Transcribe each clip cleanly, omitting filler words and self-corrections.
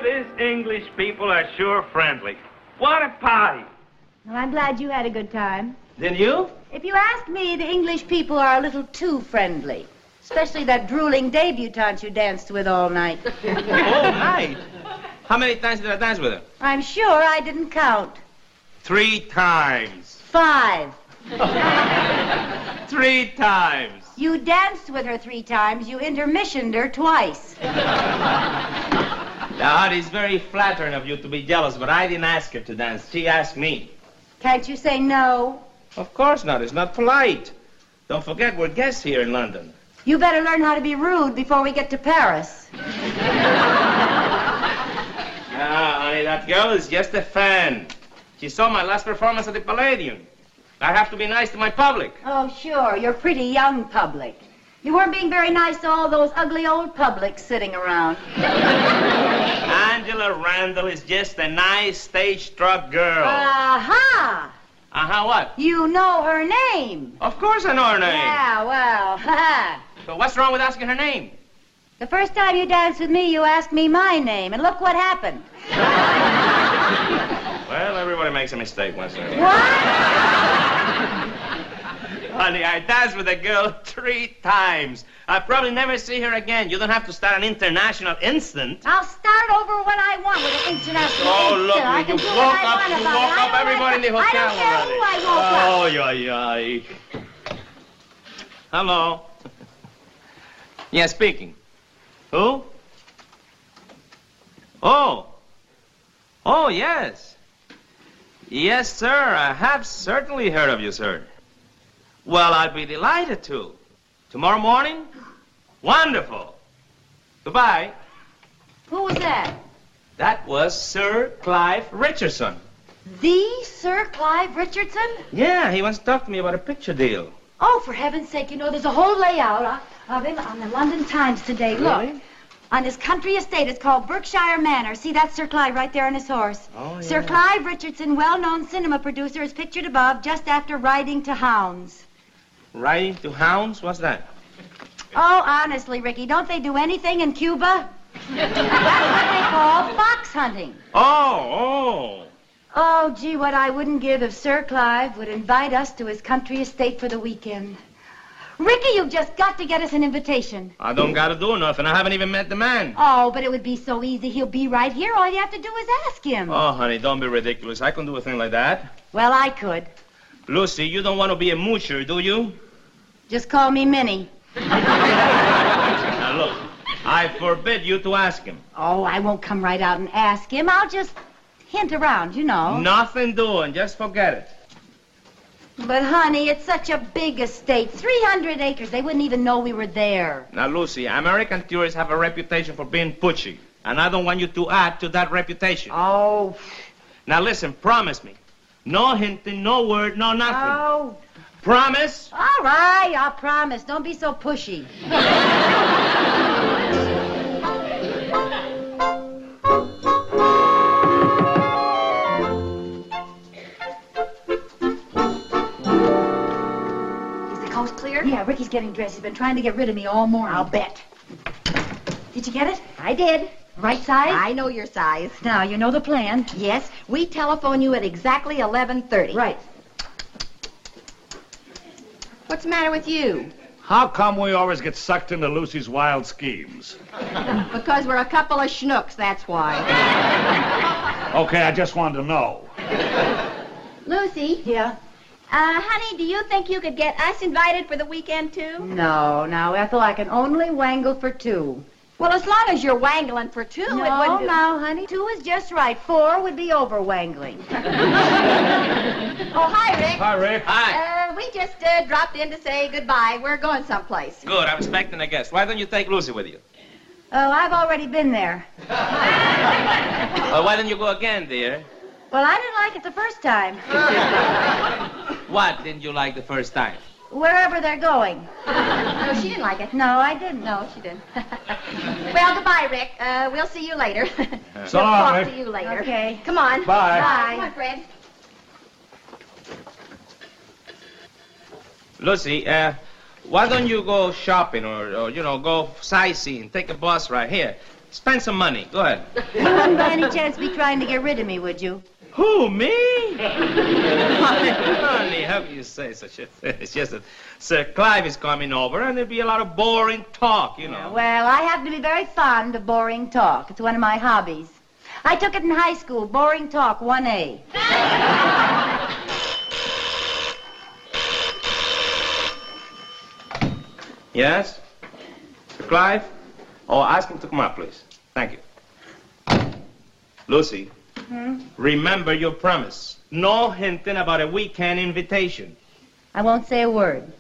these English people are sure friendly. What a party. Well, I'm glad you had a good time. Then you? If you ask me, the English people are a little too friendly. Especially that drooling debutante you danced with all night. All night? How many times did I dance with her? I'm sure I didn't count. 3 times. 5. 3 times. You danced with her 3 times. You intermissioned her twice. Now, it's very flattering of you to be jealous, but I didn't ask her to dance. She asked me. Can't you say no? Of course not. It's not polite. Don't forget, we're guests here in London. You better learn how to be rude before we get to Paris. Honey, that girl is just a fan. She saw my last performance at the Palladium. I have to be nice to my public. Oh, sure. You're pretty young public. You weren't being very nice to all those ugly old publics sitting around. Angela Randall is just a nice stage-struck girl. Aha! Uh-huh, what? You know her name. Of course I know her name. Yeah, well, ha-ha. So what's wrong with asking her name? The first time you danced with me, you asked me my name, and look what happened. Well, everybody makes a mistake once in a while. What? Honey, I danced with a girl 3 times. I'll probably never see her again. You don't have to start an international instant. I'll start over when I want with an international Oh, look, instant. I can you do woke what I up, want you about woke it. up everybody in the hotel I don't care already. who I woke up. Oh, yeah. Hello. Yeah, speaking. Who? Oh, yes. Yes, sir. I have certainly heard of you, sir. Well, I'd be delighted to. Tomorrow morning? Wonderful. Goodbye. Who was that? That was Sir Clive Richardson. The Sir Clive Richardson? Yeah, he wants to talk to me about a picture deal. Oh, for heaven's sake, you know, there's a whole layout of him on the London Times today. Really? Look, on his country estate, it's called Berkshire Manor. See, that's Sir Clive right there on his horse. Oh, yeah. Sir Clive Richardson, well-known cinema producer, is pictured above just after riding to hounds. Riding to hounds? What's that? Oh, honestly, Ricky, don't they do anything in Cuba? That's what they call fox hunting. Oh. Oh, gee, what I wouldn't give if Sir Clive would invite us to his country estate for the weekend. Ricky, you've just got to get us an invitation. I don't got to do nothing. I haven't even met the man. Oh, but it would be so easy. He'll be right here. All you have to do is ask him. Oh, honey, don't be ridiculous. I can do a thing like that. Well, I could. Lucy, you don't want to be a moocher, do you? Just call me Minnie. Now, look, I forbid you to ask him. Oh, I won't come right out and ask him. I'll just hint around, you know. Nothing doing. Just forget it. But, honey, it's such a big estate. 300 acres. They wouldn't even know we were there. Now, Lucy, American tourists have a reputation for being pushy, and I don't want you to add to that reputation. Oh. Now, listen, promise me. No hinting, no word, no nothing. Oh. Promise? All right, I'll promise. Don't be so pushy. Clear? Yeah, Ricky's getting dressed. He's been trying to get rid of me all morning. I'll bet. Did you get it? I did. Right size? I know your size. Now, you know the plan. Yes, we telephone you at exactly 11:30. Right. What's the matter with you? How come we always get sucked into Lucy's wild schemes? Because we're a couple of schnooks, that's why. Okay, I just wanted to know. Lucy? Yeah? Honey, do you think you could get us invited for the weekend, too? No, now, Ethel, I can only wangle for 2. Well, as long as you're wangling for 2, it wouldn't... No, honey. 2 is just right. 4 would be over-wangling. Oh, hi, Rick. Hi, Rick. Hi. We just dropped in to say goodbye. We're going someplace. Good. I'm expecting a guest. Why don't you take Lucy with you? Oh, I've already been there. Well, why don't you go again, dear? Well, I didn't like it the first time. What didn't you like the first time? Wherever they're going. No, she didn't like it. No, I didn't. No, she didn't. Well, goodbye, Rick. We'll see you later. So we'll long, talk Rick. to you later. Okay. Come on. Bye. Bye. Come on, Fred. Lucy, why don't you go shopping or go sightseeing? Take a bus right here. Spend some money. Go ahead. You wouldn't by any chance be trying to get rid of me, would you? Who, me? Honey, how can you say such a thing? It's just that Sir Clive is coming over, and there'll be a lot of boring talk, you know. Well, I happen to be very fond of boring talk. It's one of my hobbies. I took it in high school, boring talk, 1A. Yes? Sir Clive? Oh, ask him to come up, please. Thank you. Lucy, remember your promise. No hinting about a weekend invitation. I won't say a word.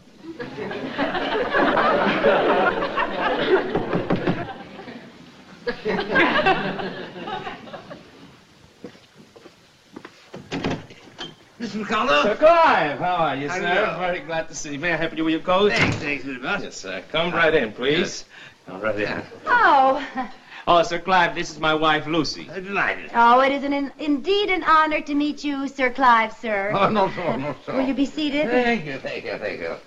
Mr. Ricardo? Sir Clive, how are you, How do sir? you do? Very glad to see you. May I help you with your coat? Thanks very much. Yes, sir. Come right in, please. Come right in. Oh. Oh, Sir Clive, this is my wife, Lucy. Delighted. Oh, it is indeed an honor to meet you, Sir Clive, sir. Oh, not so, not so. Will you be seated? Thank you, thank you, thank you.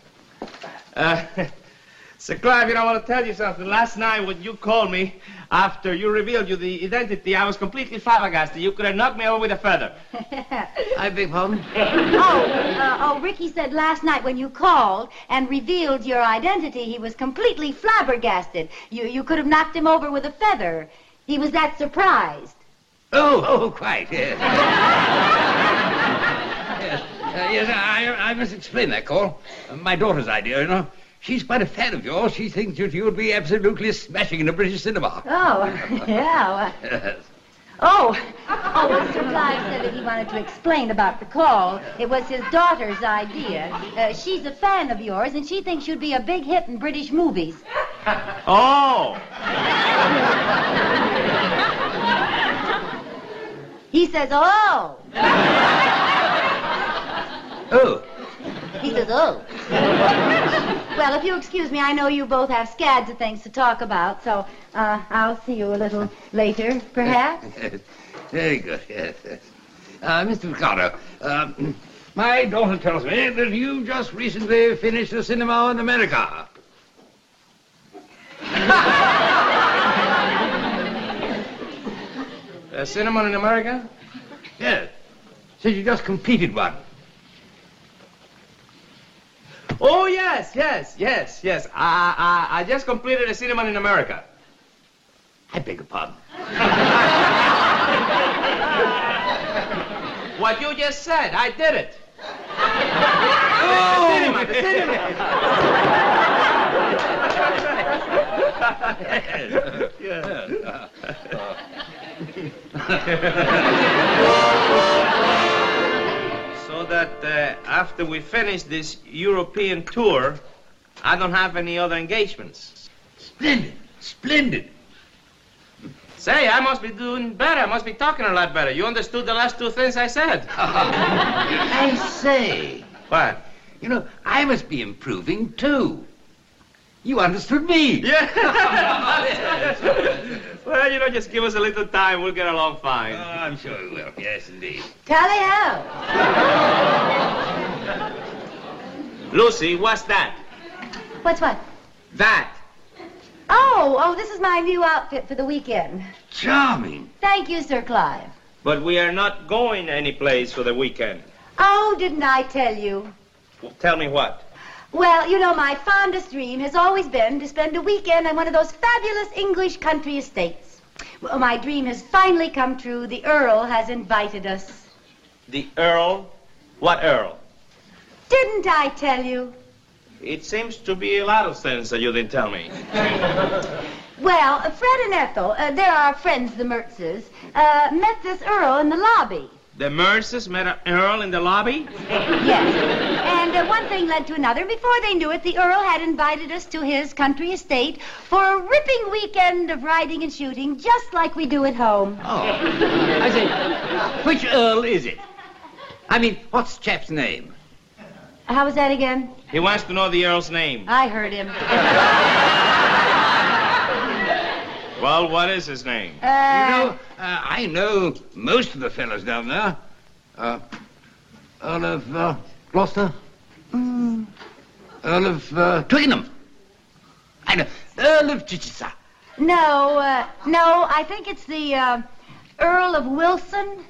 Sir Clive, I want to tell you something. Last night when you called me, after you revealed the identity, I was completely flabbergasted. You could have knocked me over with a feather. I beg pardon? Ricky said last night when you called and revealed your identity, he was completely flabbergasted. You could have knocked him over with a feather. He was that surprised. Oh, quite, yes. Yes, I must explain that call. My daughter's idea, you know. She's quite a fan of yours. She thinks that you'd be absolutely smashing in a British cinema. Oh, yeah. Yes. Well, Sir Clive said that he wanted to explain about the call. It was his daughter's idea. She's a fan of yours, and she thinks you'd be a big hit in British movies. Oh! He says, oh. Oh. He says, oh. Well, if you excuse me, I know you both have scads of things to talk about, so I'll see you a little later, perhaps. Very good, yes, yes. Mr. Ricardo, my daughter tells me that you just recently finished a cinema in America. A cinema in America? Yes. Said you just completed one. Oh, yes. I just completed a cinema in America. I beg your pardon. What you just said, I did it. Oh! The cinema. So that after we finish this European tour, I don't have any other engagements. Splendid, splendid. Say, I must be doing better. I must be talking a lot better. You understood the last two things I said. I say, What? you know, I must be improving, too. You understood me. Yeah. Well, you know, just give us a little time. We'll get along fine. I'm sure we will. Yes, indeed. Tally-ho. Lucy, what's that? What's what? That. Oh, this is my new outfit for the weekend. Charming. Thank you, Sir Clive. But we are not going anyplace for the weekend. Oh, didn't I tell you? Tell me what? Well, you know, my fondest dream has always been to spend a weekend on one of those fabulous English country estates. Well, my dream has finally come true. The Earl has invited us. The Earl? What Earl? Didn't I tell you? It seems to be a lot of things that you didn't tell me. Well, Fred and Ethel, they're our friends, the Mertzes, met this Earl in the lobby. The Merces met an Earl in the lobby? Yes. And one thing led to another. Before they knew it, the Earl had invited us to his country estate for a ripping weekend of riding and shooting, just like we do at home. Oh. I say, which Earl is it? I mean, what's the chap's name? How was that again? He wants to know the Earl's name. I heard him. Well, what is his name? I know most of the fellows down there. Earl of Gloucester? Earl of Twickenham. I know. Earl of Chichester. No, I think it's the Earl of Wilson.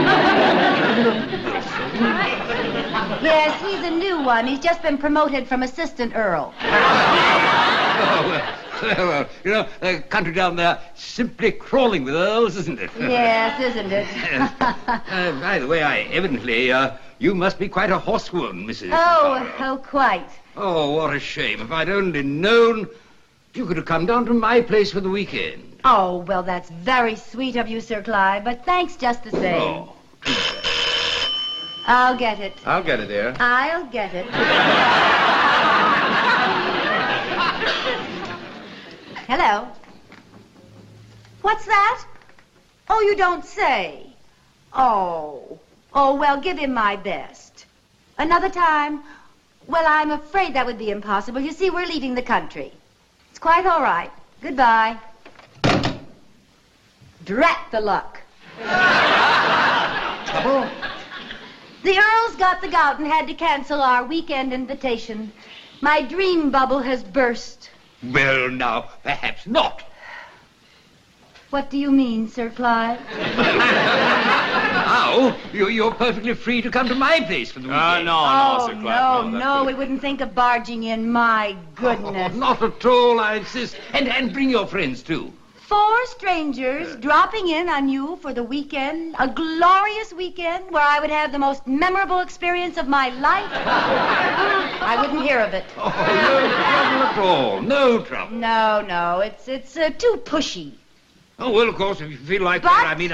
Yes, he's a new one. He's just been promoted from assistant earl. Well, you know, the country down there simply crawling with earls, isn't it? Yes, isn't it? Yes. By the way, evidently, you must be quite a horsewoman, Mrs. Oh, quite. Oh, what a shame. If I'd only known, you could have come down to my place for the weekend. Oh, well, that's very sweet of you, Sir Clive, but thanks just the same. Oh. I'll get it. I'll get it, dear. I'll get it. Hello. What's that? Oh, you don't say. Oh, well, give him my best. Another time? Well, I'm afraid that would be impossible. You see, we're leaving the country. It's quite all right. Goodbye. Drat the luck. Trouble? The Earl's got the gout and had to cancel our weekend invitation. My dream bubble has burst. Well, now, perhaps not. What do you mean, Sir Clive? Now, you're perfectly free to come to my place for the weekend. No, Sir Clive. No, we wouldn't think of barging in. My goodness. Oh, not at all, I insist. And bring your friends, too. 4 strangers dropping in on you for the weekend, a glorious weekend where I would have the most memorable experience of my life. I wouldn't hear of it. Oh, no trouble at all. No trouble. No, it's too pushy. Oh, well, of course, if you feel like But that, I mean,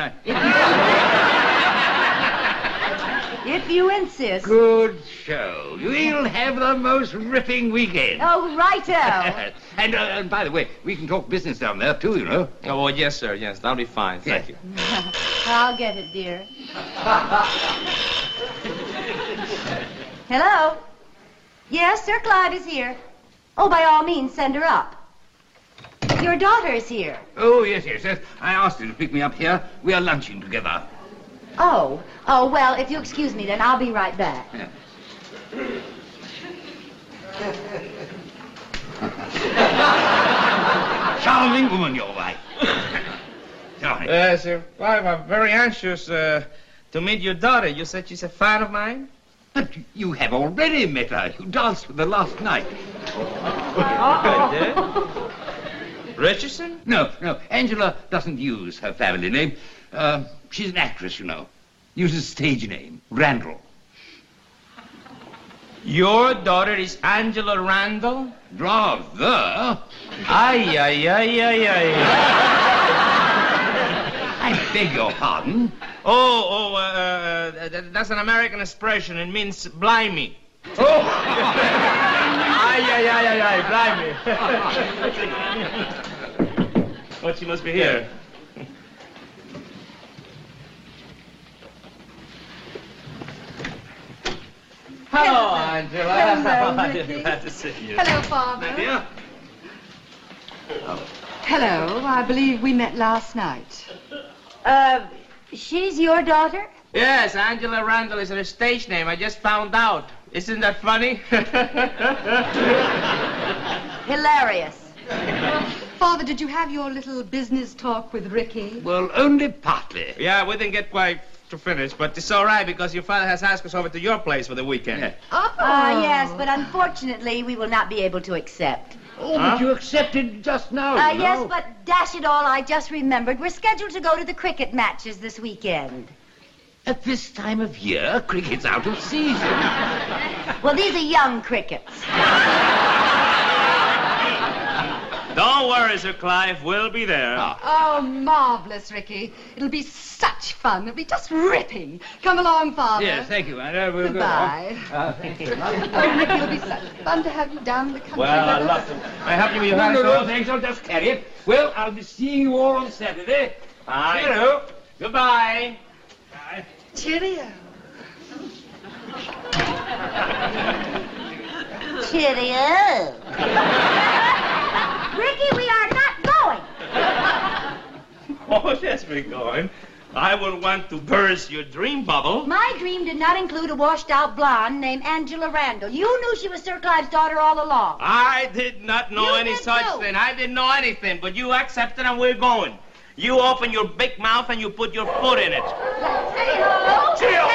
if you insist. Good show. You'll have the most ripping weekend. Oh, righto. And by the way, we can talk business down there, too, you know. Oh, well, yes, sir. Yes, that'll be fine. Thank you. I'll get it, dear. Hello? Yes, Sir Clive is here. Oh, by all means, send her up. Your daughter is here. Oh, yes. I asked her to pick me up here. We are lunching together. Oh, well, if you excuse me, then I'll be right back. Yeah. Charming woman, your wife. Sorry. Sir Clive, I'm very anxious to meet your daughter. You said she's a fan of mine? But you have already met her. You danced with her last night. I did? Richardson? No. Angela doesn't use her family name. She's an actress, you know. Uses stage name, Randall. Your daughter is Angela Randall? Rather. Ay. I beg your pardon. That's an American expression. It means blimey. Oh! Ay, blimey. Well, she must be here. Hello, Angela. Hello, Ricky. Glad to see you. Hello, Father. Dear. Hello, I believe we met last night. She's your daughter? Yes, Angela Randall is her stage name. I just found out. Isn't that funny? Hilarious. Father, did you have your little business talk with Ricky? Well, only partly. Yeah, we didn't get quite to finish, but it's all right because your father has asked us over to your place for the weekend. Yeah. Yes, but unfortunately, we will not be able to accept. Oh, but you accepted just now, you know. Yes, but dash it all, I just remembered. We're scheduled to go to the cricket matches this weekend. At this time of year, cricket's out of season. Well, these are young crickets. Don't worry, Sir Clive. We'll be there. Oh, marvelous, Ricky. It'll be such fun. It'll be just ripping. Come along, Father. Yes, thank you, Anna. We'll Goodbye. go. Thank you. Oh, Ricky, it'll be such fun to have you down in the country. Well, I'd with love us. to. I help you with your No, thanks. I'll just carry it. Well, I'll be seeing you all on Saturday. Bye. Hello. Goodbye. Bye. Cheerio. Cheerio. Ricky, we are not going. Oh, yes, we're going. I wouldn't want to burst your dream bubble. My dream did not include a washed-out blonde named Angela Randall. You knew she was Sir Clive's daughter all along. I did not know You any did such too. thing. I didn't know anything, but you accepted and we're going. You open your big mouth and you put your foot in it. Teddy-ho!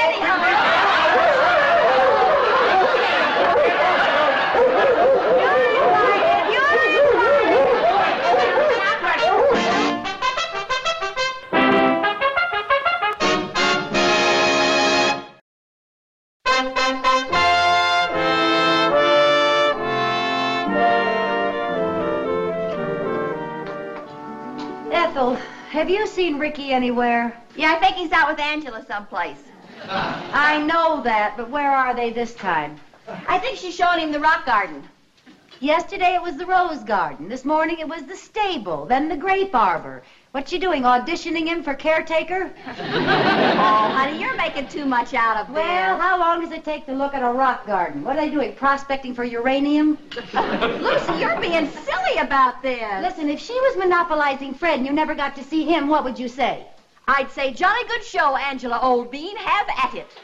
Ethel, have you seen Ricky anywhere? Yeah, I think he's out with Angela someplace. I know that, but where are they this time? I think she's showing him the rock garden. Yesterday it was the rose garden. This morning it was the stable, then the grape arbor. What you doing, auditioning him for caretaker? Oh, honey, you're making too much out of Well, this. how long does it take to look at a rock garden? What are they doing, prospecting for uranium? Lucy, you're being silly about this. Listen, if she was monopolizing Fred and you never got to see him, what would you say? I'd say, jolly good show, Angela, old bean. Have at it.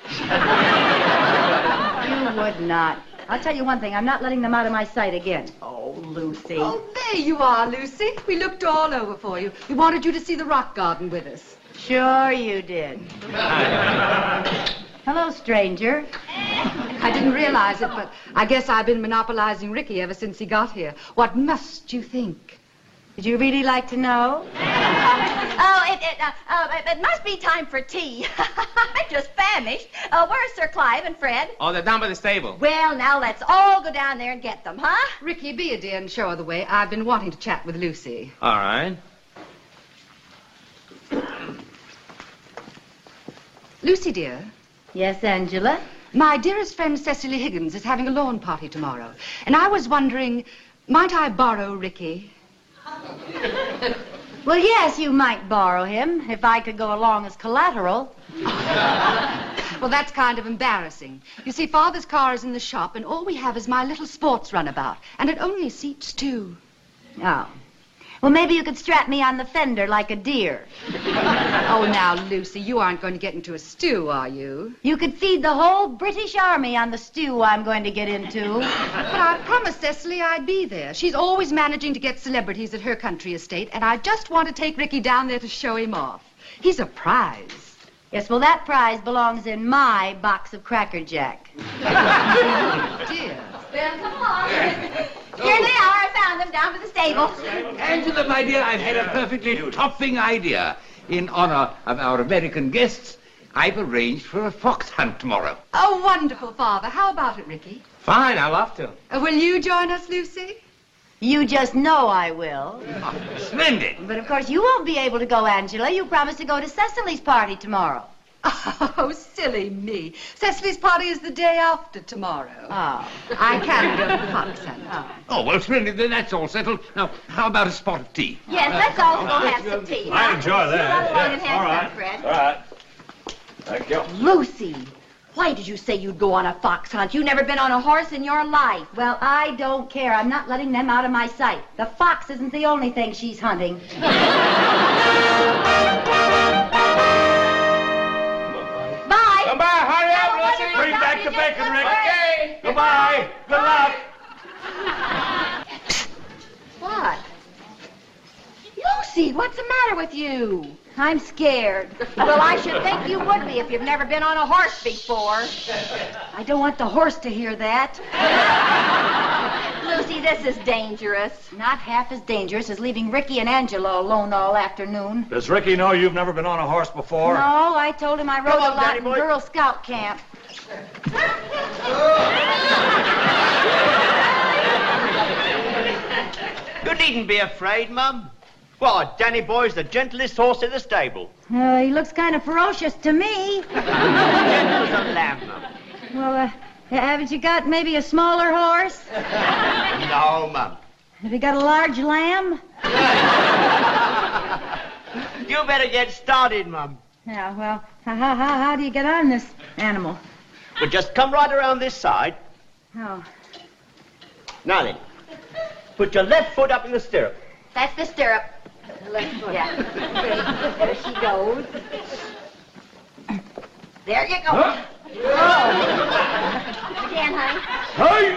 You would not. I'll tell you one thing, I'm not letting them out of my sight again. Oh, Lucy. Oh, there you are, Lucy. We looked all over for you. We wanted you to see the rock garden with us. Sure you did. Hello, stranger. I didn't realize it, but I guess I've been monopolizing Ricky ever since he got here. What must you think? Would you really like to know? It must be time for tea. I'm just famished. Where's Sir Clive and Fred? Oh, they're down by the stable. Well, now let's all go down there and get them, huh? Ricky, be a dear and show her the way. I've been wanting to chat with Lucy. All right. Lucy, dear, Yes, Angela? my dearest friend Cecily Higgins is having a lawn party tomorrow. And I was wondering, might I borrow Ricky? Well, yes, you might borrow him, if I could go along as collateral. Well, that's kind of embarrassing. You see, Father's car is in the shop, and all we have is my little sports runabout. And it only seats 2. Oh. Well, maybe you could strap me on the fender like a deer. Oh, now, Lucy, you aren't going to get into a stew, are you? You could feed the whole British Army on the stew I'm going to get into. But I promised Cecily I'd be there. She's always managing to get celebrities at her country estate, and I just want to take Ricky down there to show him off. He's a prize. Yes, well, that prize belongs in my box of Cracker Jack. Dear. Well, come along. Here they are. I found them down by the stable. Angela, my dear, I've had a perfectly topping idea. In honor of our American guests, I've arranged for a fox hunt tomorrow. Oh, wonderful, Father. How about it, Ricky? Fine, I'd love to. Will you join us, Lucy? You just know I will. Oh, splendid. But, of course, you won't be able to go, Angela. You promised to go to Cecily's party tomorrow. Oh, silly me. Cecily's party is the day after tomorrow. Oh. I can go to the fox hunt. Oh, well, splendid. Then that's all settled. Now, how about a spot of tea? Yes, let's all go have some tea. I enjoy that. You run along and All have right. some, Fred. All right. Thank you. Lucy, why did you say you'd go on a fox hunt? You've never been on a horse in your life. Well, I don't care. I'm not letting them out of my sight. The fox isn't the only thing she's hunting. Bye. Come by, hurry up, Have a Lucy. wonderful Bring time. back You the just bacon, look Rick. great. Okay. Goodbye. Good luck. What? Lucy, what's the matter with you? I'm scared. Well, I should think you would be if you've never been on a horse before. I don't want the horse to hear that. Lucy, this is dangerous. Not half as dangerous as leaving Ricky and Angela alone all afternoon. Does Ricky know you've never been on a horse before? No, I told him I rode Come on, a lot Daddy in boy. Girl Scout camp. You needn't be afraid, Mum. Why, Danny Boy's the gentlest horse in the stable. He looks kind of ferocious to me. Gentle as a lamb, Mum. Well, haven't you got maybe a smaller horse? No, Mum. Have you got a large lamb? You better get started, Mum. Yeah, well, how do you get on this animal? Well, just come right around this side. Oh, Now then, put your left foot up in the stirrup. That's the stirrup. Let's go. Yeah. There she goes. There you go. Huh? Oh. Stand, honey. Hey!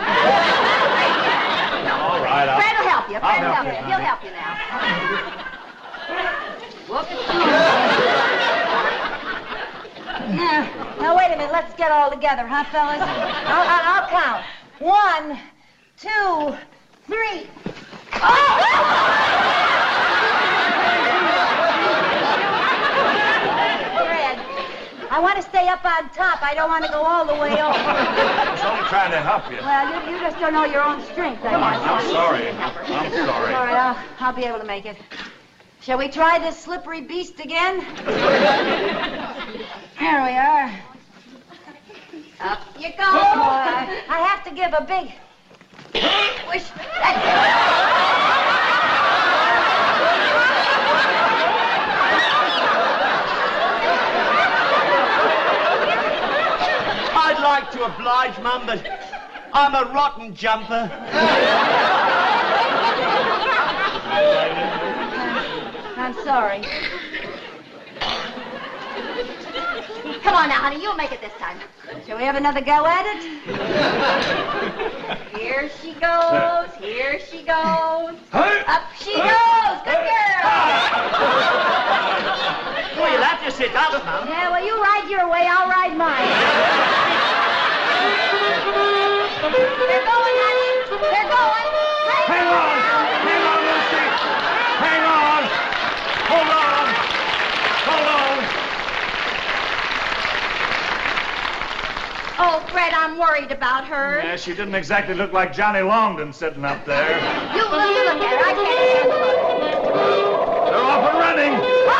All right, Fred will help you. Fred will help help you, you. He'll help you now. Whoop it. Now, wait a minute. Let's get all together, huh, fellas? I'll count. 1, 2, 3. Oh! Fred, I want to stay up on top. I don't want to go all the way over. I was only trying to help you. Well, you just don't know your own strength, I guess. I'm sorry. I'm sorry. All right, I'll be able to make it. Shall we try this slippery beast again? There we are. Up you go. I have to give a big push. I'd like to oblige, Mum, but I'm a rotten jumper. I'm sorry. Come on now, honey. You'll make it this time. Shall we have another go at it? Here she goes. Here she goes. Hey! Up she goes. Good girl. Well, you'll have to sit up, Mum. Yeah, well, you ride your way, I'll ride mine. They're going, honey. They're going. Hang on! Hang on, Lucy! Hang on! Hold on! Hold on! Oh, Fred, I'm worried about her. Yeah, she didn't exactly look like Johnny Longden sitting up there. You look at her. I can't stand the look. They're off and running!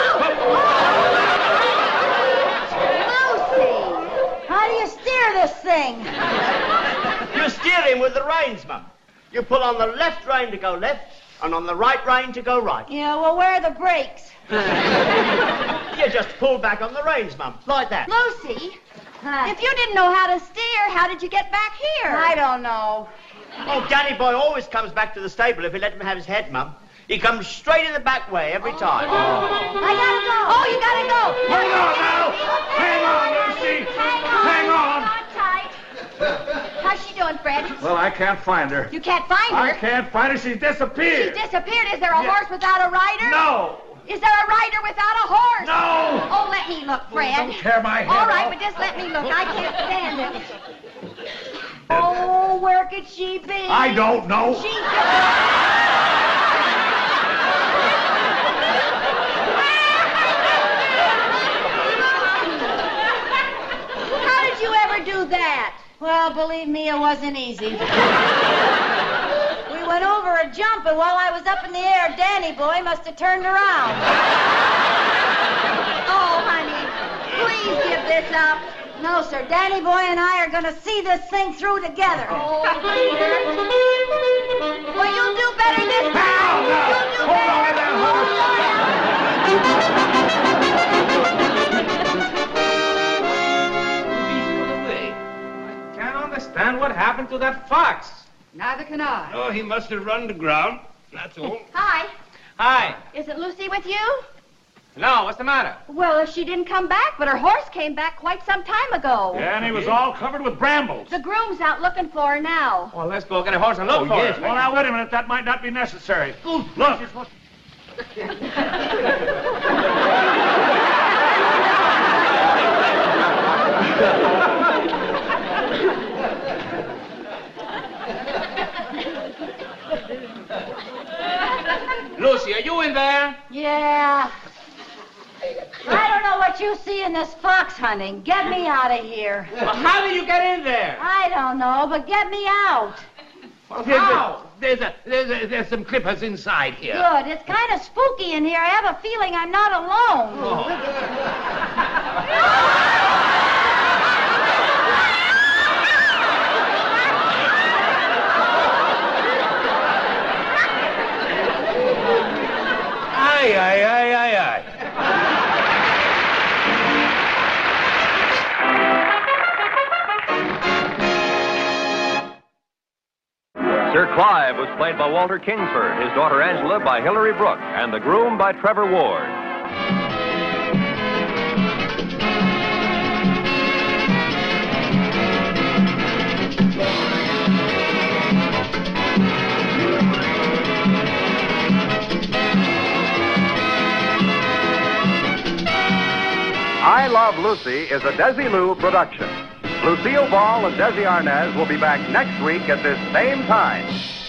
Lucy! How do you steer this thing? You steer him with the reins, Mum. You pull on the left rein to go left, and on the right rein to go right. Yeah, well, where are the brakes? You just pull back on the reins, Mum, like that. Lucy, Huh. if you didn't know how to steer, how did you get back here? I don't know. Oh, Danny boy always comes back to the stable if you let him have his head, Mum. He comes straight in the back way every time. I gotta go. Oh, you gotta go. Hang on now! Hang on, Lucy! Hang on! tight. How's she doing, Fred? Well, I can't find her. You can't find I her. can't find her. She's disappeared. She disappeared. Is there a Yeah. horse without a rider? No! Is there a rider without a horse? No! Oh, let me look, Fred. Don't tear my head All right, off. but just let me look. I can't stand it. Oh, where could she be? I don't know. How did you ever do that? Well, believe me, it wasn't easy. We went over a jump, and while I was up in the air, Danny boy must have turned around. Oh, honey, please give this up. No, sir. Danny boy and I are going to see this thing through together. Oh, dear. Well, you'll do better this time. You'll do Hold better. on to that I can't understand what happened to that fox. Neither can I. Oh, he must have run to ground. That's all. Hi. Hi. Isn't Lucy with you? No, what's the matter? Well, she didn't come back, but her horse came back quite some time ago. Yeah, and he was all covered with brambles. The groom's out looking for her now. Well, let's go get a horse and look for Yes. her. Well, now, wait a minute. That might not be necessary. Look. Lucy, are you in there? Yeah. I don't know what you see in this fox hunting. Get me out of here. Well, how did you get in there? I don't know, but get me out. Well, How? there's some clippers inside here. Good. It's kind of spooky in here. I have a feeling I'm not alone. Aye, aye, aye, aye, aye. Sir Clive was played by Walter Kingsford, his daughter Angela by Hilary Brooke, and the groom by Trevor Ward. I Love Lucy is a Desilu production. Lucille Ball and Desi Arnaz will be back next week at this same time.